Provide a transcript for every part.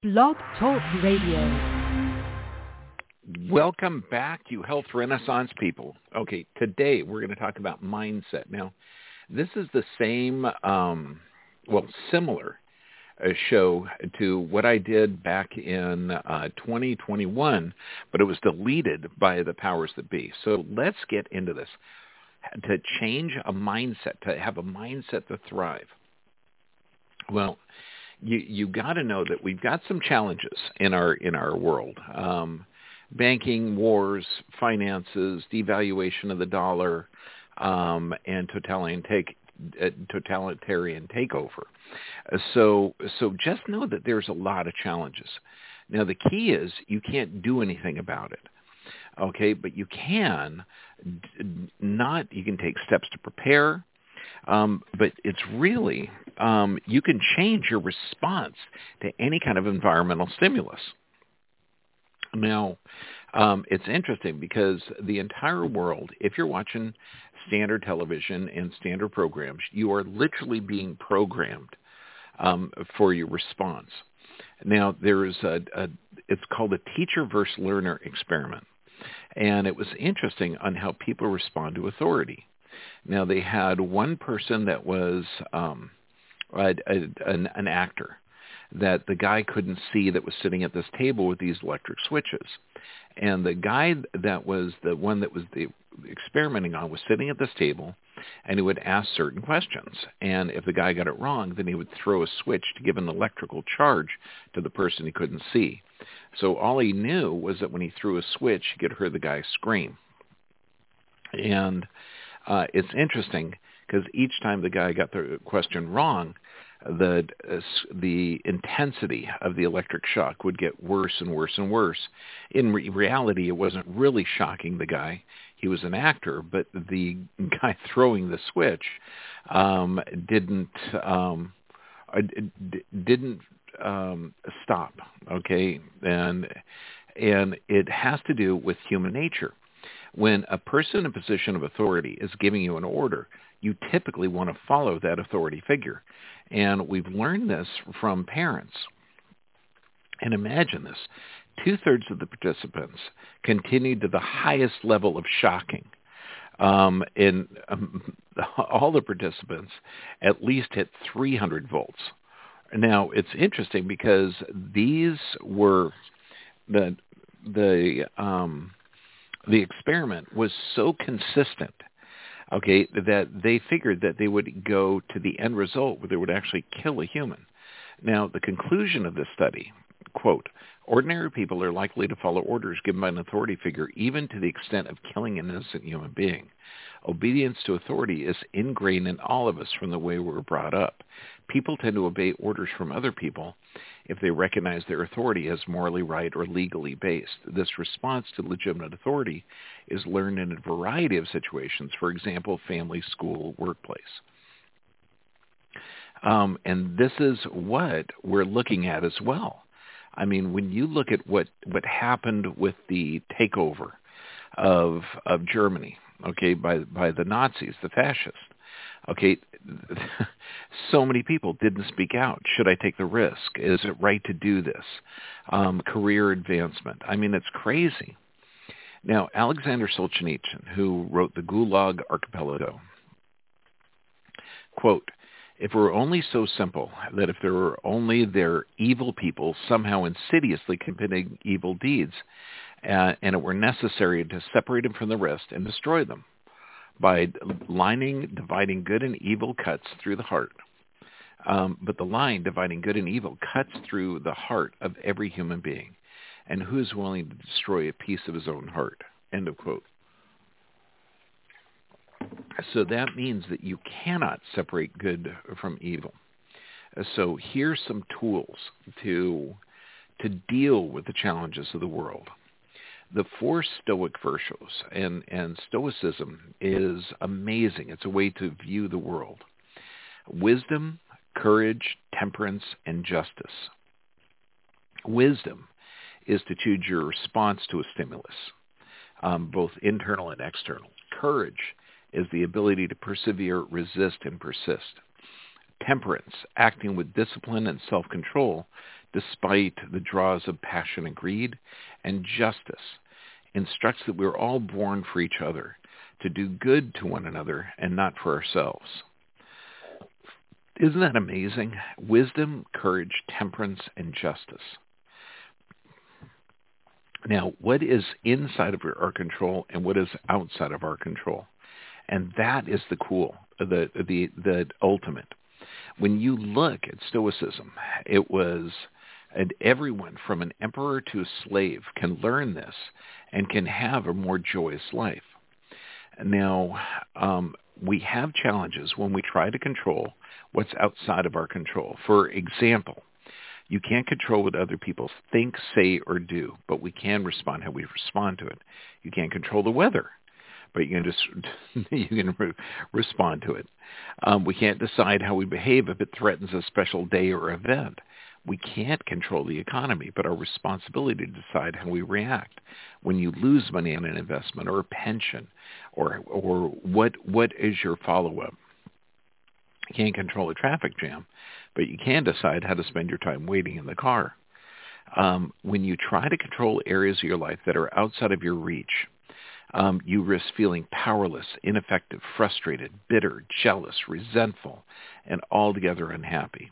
Blog Talk Radio. Welcome back, you health renaissance people. Okay, today we're going to talk about mindset. Now, this is the same, similar show to what I did back in 2021, but it was deleted by the powers that be. So let's get into this. To change a mindset, to have a mindset to thrive. Well, you got to know that we've got some challenges in our world. Banking, wars, finances, devaluation of the dollar, and totalitarian takeover. So just know that there's a lot of challenges. Now, the key is you can't do anything about it. Okay, but you can take steps to prepare, but it's really, you can change your response to any kind of environmental stimulus. Now, it's interesting because the entire world, if you're watching standard television and standard programs, you are literally being programmed for your response. Now, there's it's called a teacher versus learner experiment. And it was interesting on how people respond to authority. Now, they had one person that was an actor that the guy couldn't see that was sitting at this table with these electric switches. And the guy that was the one that was the experimenting on was sitting at this table, and he would ask certain questions. And if the guy got it wrong, then he would throw a switch to give an electrical charge to the person he couldn't see. So all he knew was that when he threw a switch, he could hear the guy scream. And it's interesting because each time the guy got the question wrong, the intensity of the electric shock would get worse and worse and worse. In reality, it wasn't really shocking the guy. He was an actor, but the guy throwing the switch didn't stop. Okay, and it has to do with human nature. When a person in a position of authority is giving you an order, you typically want to follow that authority figure. And we've learned this from parents. And imagine this. 2/3 of the participants continued to the highest level of shocking. All the participants at least hit 300 volts. Now, it's interesting because these were the experiment was so consistent, okay, that they figured that they would go to the end result where they would actually kill a human. Now, the conclusion of this study, quote, ordinary people are likely to follow orders given by an authority figure even to the extent of killing an innocent human being. Obedience to authority is ingrained in all of us from the way we were brought up. People tend to obey orders from other people if they recognize their authority as morally right or legally based. This response to legitimate authority is learned in a variety of situations, for example, family, school, workplace. And this is what we're looking at as well. I mean, when you look at what happened with the takeover of Germany, okay, by the Nazis, the fascists, okay, so many people didn't speak out. Should I take the risk? Is it right to do this? Career advancement. I mean, it's crazy. Now, Alexander Solzhenitsyn, who wrote the Gulag Archipelago, quote, if it were only so simple that if there were only their evil people somehow insidiously committing evil deeds, and it were necessary to separate them from the rest and destroy them by dividing good and evil cuts through the heart. But the line dividing good and evil cuts through the heart of every human being. And who is willing to destroy a piece of his own heart? End of quote. So that means that you cannot separate good from evil. So here's some tools to deal with the challenges of the world. The 4 Stoic virtues, and Stoicism is amazing. It's a way to view the world. Wisdom, courage, temperance, and justice. Wisdom is to choose your response to a stimulus, both internal and external. Courage is the ability to persevere, resist, and persist. Temperance, acting with discipline and self-control despite the draws of passion and greed, and justice instructs that we are all born for each other, to do good to one another and not for ourselves. Isn't that amazing? Wisdom, courage, temperance, and justice. Now, what is inside of our control and what is outside of our control? And that is the ultimate. When you look at Stoicism, it was, and everyone from an emperor to a slave can learn this and can have a more joyous life. Now, we have challenges when we try to control what's outside of our control. For example, you can't control what other people think, say, or do, but we can respond how we respond to it. You can't control the weather, but you can respond to it. We can't decide how we behave if it threatens a special day or event. We can't control the economy, but our responsibility to decide how we react when you lose money on an investment or a pension, or what is your follow-up. You can't control a traffic jam, but you can decide how to spend your time waiting in the car. When you try to control areas of your life that are outside of your reach, you risk feeling powerless, ineffective, frustrated, bitter, jealous, resentful, and altogether unhappy.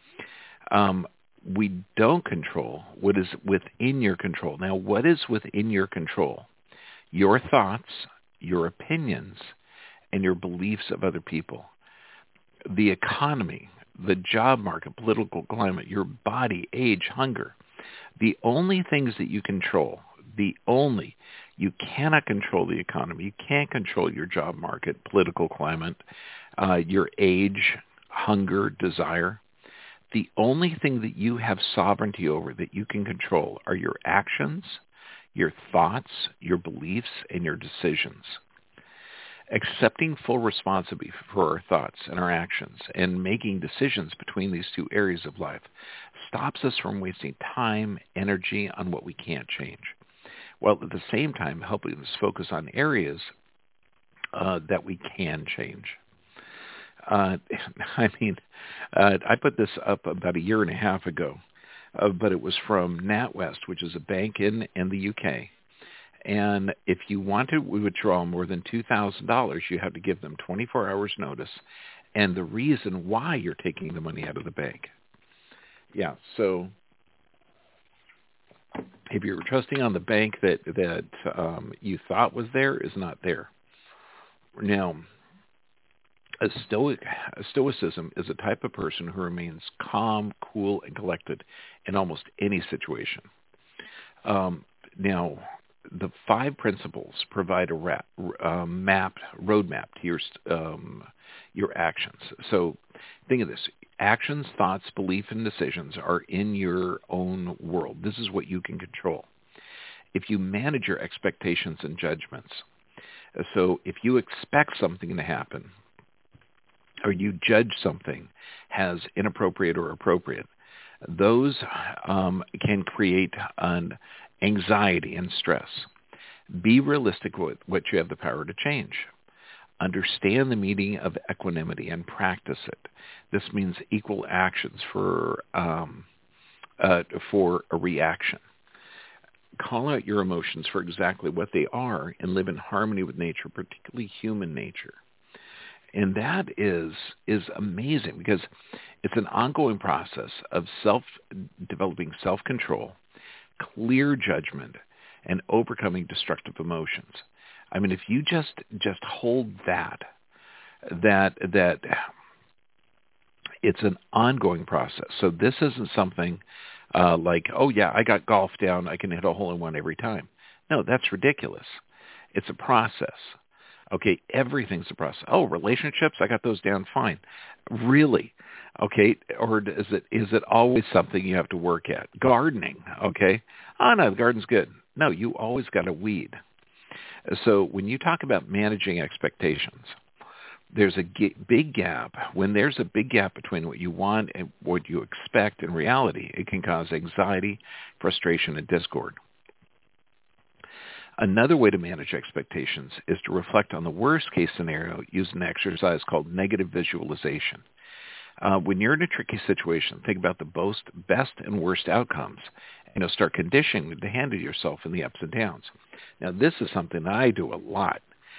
We don't control what is within your control. Now, what is within your control? Your thoughts, your opinions, and your beliefs of other people. The economy, the job market, political climate, your body, age, hunger. The only things that you control, you cannot control the economy. You can't control your job market, political climate, your age, hunger, desire. The only thing that you have sovereignty over that you can control are your actions, your thoughts, your beliefs, and your decisions. Accepting full responsibility for our thoughts and our actions and making decisions between these two areas of life stops us from wasting time, energy on what we can't change, while at the same time helping us focus on areas that we can change. I put this up about 1.5 years ago, but it was from NatWest, which is a bank in the UK. And if you want to withdraw more than $2,000, you have to give them 24 hours notice and the reason why you're taking the money out of the bank. Yeah, so if you're trusting on the bank that you thought was there is not there. Now, Stoicism is a type of person who remains calm, cool, and collected in almost any situation. Now, the 5 principles provide a roadmap to your actions. So think of this. Actions, thoughts, belief, and decisions are in your own world. This is what you can control. If you manage your expectations and judgments, so if you expect something to happen, or you judge something as inappropriate or appropriate, those can create an anxiety and stress. Be realistic with what you have the power to change. Understand the meaning of equanimity and practice it. This means equal actions for a reaction. Call out your emotions for exactly what they are and live in harmony with nature, particularly human nature. And that is amazing because it's an ongoing process of developing self-control, clear judgment, and overcoming destructive emotions. I mean, if you just hold that it's an ongoing process. So this isn't something like, oh yeah, I got golf down, I can hit a hole-in-one every time. No, that's ridiculous. It's a process. Okay, everything's a process. Oh, relationships, I got those down fine. Really? Okay, or is it always something you have to work at? Gardening, okay? Oh, no, the garden's good. No, you always got to weed. So when you talk about managing expectations, there's a big gap. When there's a big gap between what you want and what you expect in reality, it can cause anxiety, frustration, and discord. Another way to manage expectations is to reflect on the worst-case scenario using an exercise called negative visualization. When you're in a tricky situation, think about the best and worst outcomes. Start conditioning to handle yourself in the ups and downs. Now, this is something I do a lot.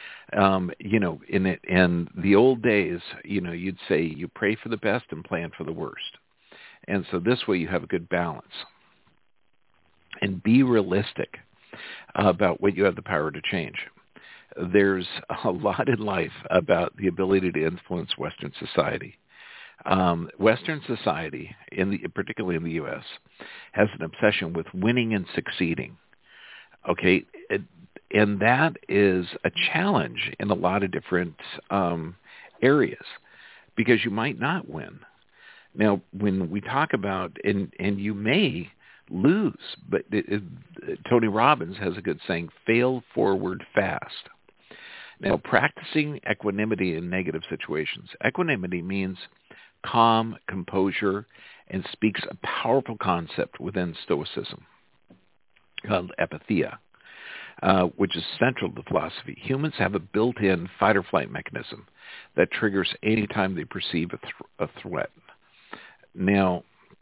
In the old days, you'd say you pray for the best and plan for the worst. And so this way you have a good balance. And be realistic about what you have the power to change. There's a lot in life about the ability to influence Western society. Western society, particularly in the U.S., has an obsession with winning and succeeding. Okay, and that is a challenge in a lot of different areas because you might not win. Now, when we talk about, and you may lose, but Tony Robbins has a good saying, fail forward fast. Now, practicing equanimity in negative situations. Equanimity means calm, composure, and speaks a powerful concept within Stoicism called empathia, which is central to philosophy. Humans have a built-in fight-or-flight mechanism that triggers any time they perceive a threat. Now,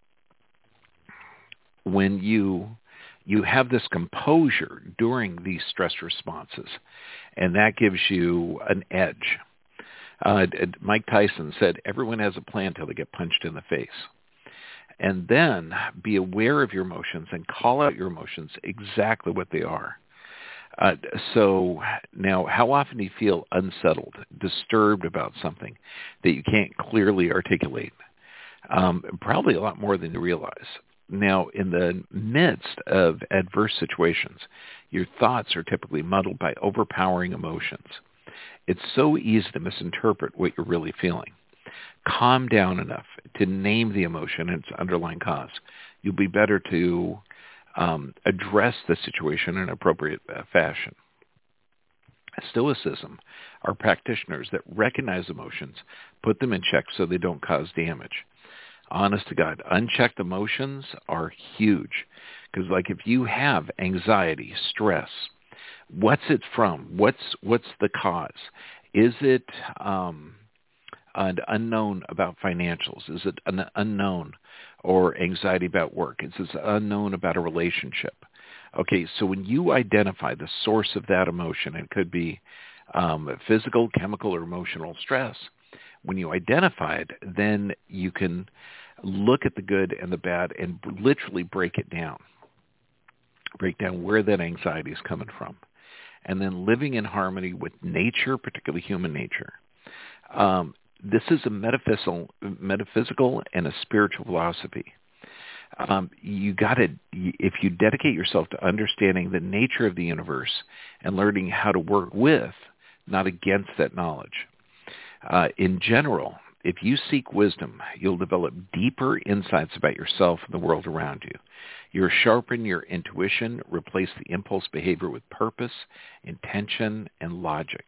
when you have this composure during these stress responses, and that gives you an edge. Mike Tyson said, everyone has a plan till they get punched in the face. And then be aware of your emotions and call out your emotions exactly what they are. So now, how often do you feel unsettled, disturbed about something that you can't clearly articulate? Probably a lot more than you realize. Now, in the midst of adverse situations, your thoughts are typically muddled by overpowering emotions. It's so easy to misinterpret what you're really feeling. Calm down enough to name the emotion and its underlying cause. You'll be better to address the situation in an appropriate fashion. Stoicism are practitioners that recognize emotions, put them in check so they don't cause damage. Honest to God, unchecked emotions are huge. Because like if you have anxiety, stress, what's it from? What's the cause? Is it an unknown about financials? Is it an unknown or anxiety about work? Is it unknown about a relationship? Okay, so when you identify the source of that emotion, it could be physical, chemical, or emotional stress. When you identify it, then you can look at the good and the bad and literally break it down. Break down where that anxiety is coming from. And then living in harmony with nature, particularly human nature. This is a metaphysical and a spiritual philosophy. If you dedicate yourself to understanding the nature of the universe and learning how to work with, not against that knowledge. In general, if you seek wisdom, you'll develop deeper insights about yourself and the world around you. You'll sharpen your intuition, replace the impulse behavior with purpose, intention, and logic.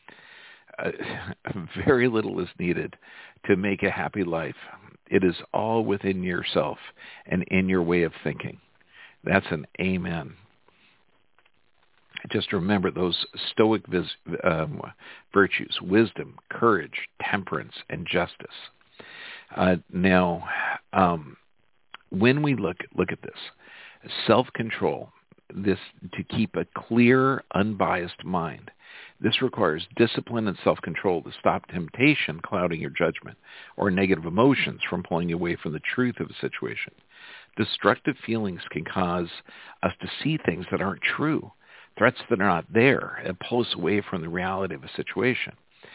Very little is needed to make a happy life. It is all within yourself and in your way of thinking. That's an amen. Just remember those Stoic virtues, wisdom, courage, temperance, and justice. Now, when we look at this, self-control, this to keep a clear, unbiased mind, this requires discipline and self-control to stop temptation clouding your judgment or negative emotions from pulling you away from the truth of a situation. Destructive feelings can cause us to see things that aren't true, threats that are not there, and pull us away from the reality of a situation.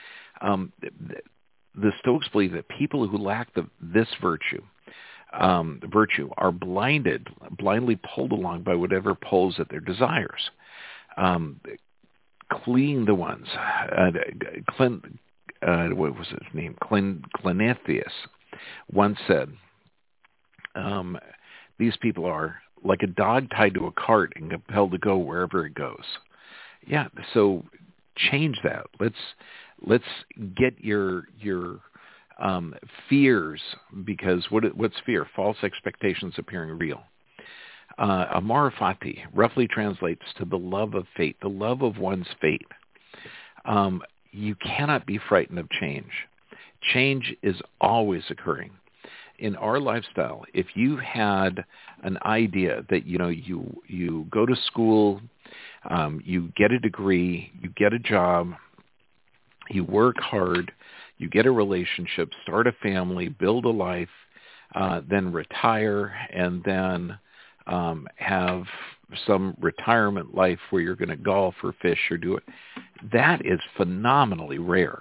The Stoics believe that people who lack this virtue are blindly pulled along by whatever pulls at their desires. Clean the ones. What was his name? Clinethius once said, these people are like a dog tied to a cart and compelled to go wherever it goes. Yeah, so change that. Let's get your fears, because what's fear? False expectations appearing real. Amor fati roughly translates to the love of fate, the love of one's fate. You cannot be frightened of change. change is always occurring. In our lifestyle, if you had an idea that, you go to school, you get a degree, you get a job, you work hard, you get a relationship, start a family, build a life, then retire, and then have some retirement life where you're going to golf or fish or do it, that is phenomenally rare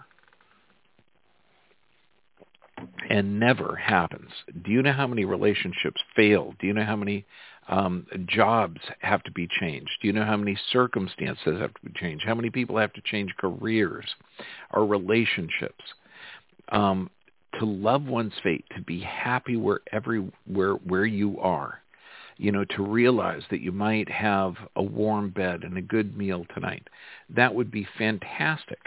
and never happens. Do you know how many relationships fail? Do you know how many jobs have to be changed? Do you know how many circumstances have to be changed? How many people have to change careers or relationships? To love one's fate, to be happy where you are, to realize that you might have a warm bed and a good meal tonight. That would be fantastic.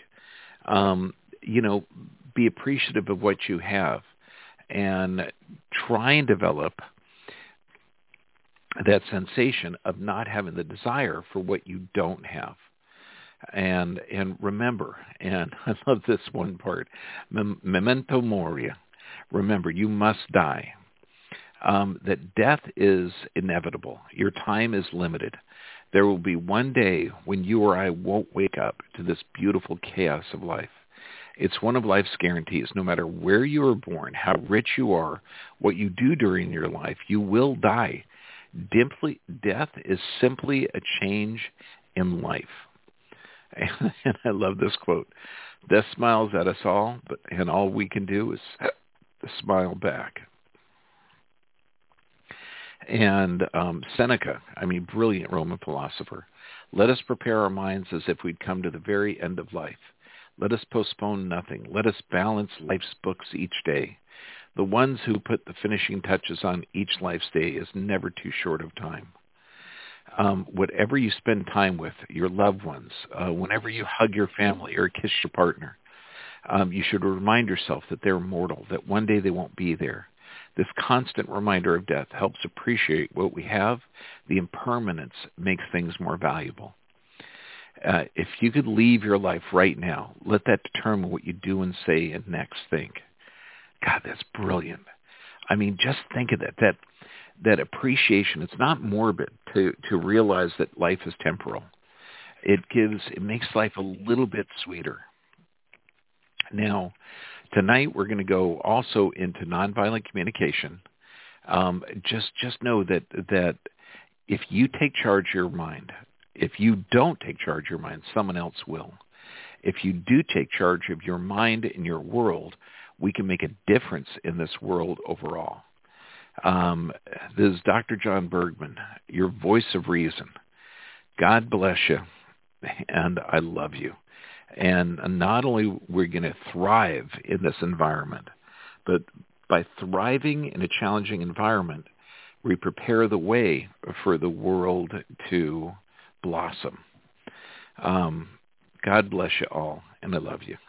Be appreciative of what you have and try and develop that sensation of not having the desire for what you don't have. And remember, and I love this one part, memento mori. Remember, you must die. That death is inevitable. Your time is limited. There will be one day when you or I won't wake up to this beautiful chaos of life. It's one of life's guarantees. No matter where you were born, how rich you are, what you do during your life, you will die. Death is simply a change in life. And I love this quote. Death smiles at us all, and all we can do is smile back. And Seneca, brilliant Roman philosopher, let us prepare our minds as if we'd come to the very end of life. Let us postpone nothing. Let us balance life's books each day. The ones who put the finishing touches on each life's day is never too short of time. Whatever you spend time with, your loved ones, whenever you hug your family or kiss your partner, you should remind yourself that they're mortal, that one day they won't be there. This constant reminder of death helps appreciate what we have. The impermanence makes things more valuable. If you could leave your life right now, let that determine what you do and say and next think. God, that's brilliant. Just think of that appreciation. It's not morbid to realize that life is temporal. It makes life a little bit sweeter. Now, tonight we're going to go also into nonviolent communication. Just know that if you take charge of your mind, if you don't take charge of your mind, someone else will. If you do take charge of your mind and your world, we can make a difference in this world overall. This is Dr. John Bergman, your voice of reason. God bless you, and I love you. And not only we're going to thrive in this environment, but by thriving in a challenging environment, we prepare the way for the world to blossom. God bless you all, and I love you.